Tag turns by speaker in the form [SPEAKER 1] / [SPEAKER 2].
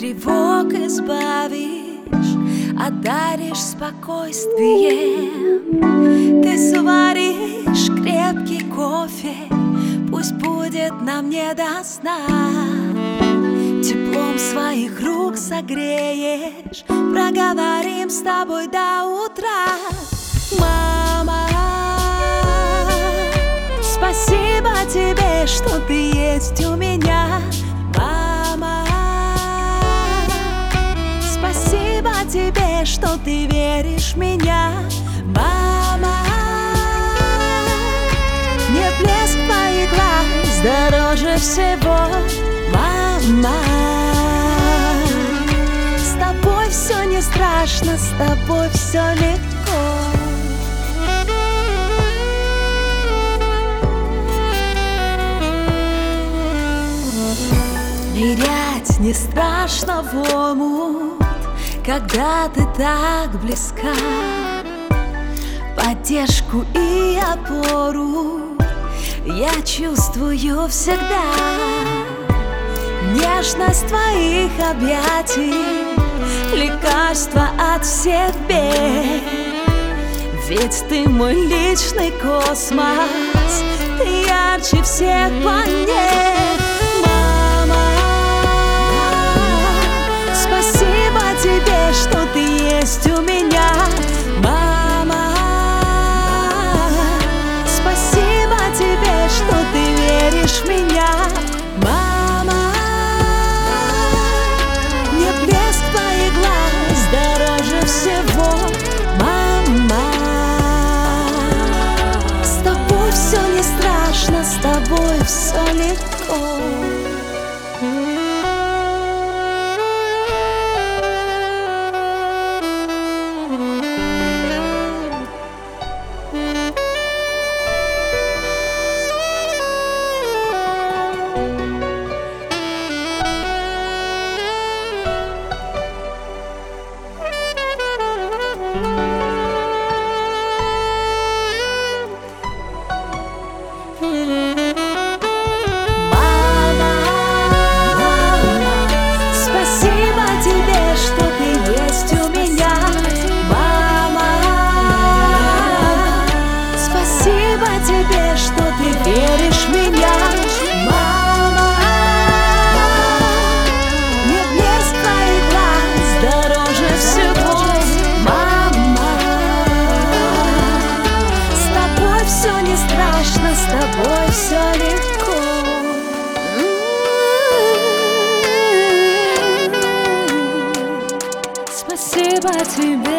[SPEAKER 1] тревог избавишь, одаришь спокойствием. Ты сваришь крепкий кофе, пусть будет нам не до сна. Теплом своих рук согреешь, проговорим с тобой до утра. Мама, спасибо тебе, что ты есть у меня. Мама, спасибо тебе, что ты веришь в меня. Мама, мне блеск твоих глаз дороже всего. Мама, с тобой все не страшно, с тобой все легко. Нырять не страшно в омут, когда ты так близка. Поддержку и опору я чувствую всегда. Нежность твоих объятий, лекарство от всех бед. Ведь ты мой личный космос, ты ярче всех планет. Мама, спасибо тебе, что ты есть у меня. Мама, спасибо тебе, что ты веришь в меня. Мама, мне блеск твоих глаз дороже всего. Мама, с тобой все не страшно, с тобой все легко. Тебе, что ты веришь в меня. Мама, мне блеск твоих глаз дороже всего. Мама, с тобой все не страшно, с тобой все легко. Спасибо тебе.